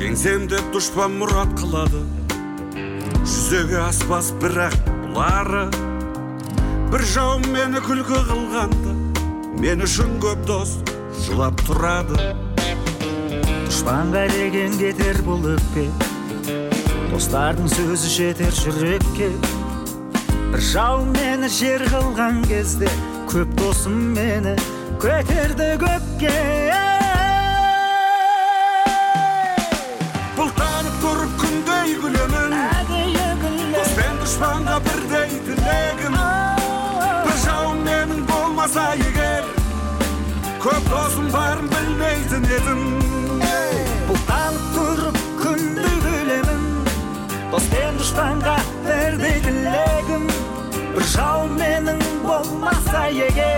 жеңсем деп дұшпан мұрат қылады, жүзеге аспас бірақ бұлары. Бір жауым мені күлкі қылғанды, мен үшін көп дос жылап тұрады. Дұшпанға деген кетер бұл өкпе, достардың сөзі жетер жүрекке. Бір жауым мені жер қылған кезде, көп досым мені көтерді көкке. Бұлтанып тұрып күндей күлемін, дос пен дұшпанға бірдей тілегім. Бір жауым менің болмаса егер, көп досым барын білмейтін едім. Бұлтанып тұрып күндей күлемін, дос пен дұшпанға бірдей тілегім. Бір жауым менің болмаса егер,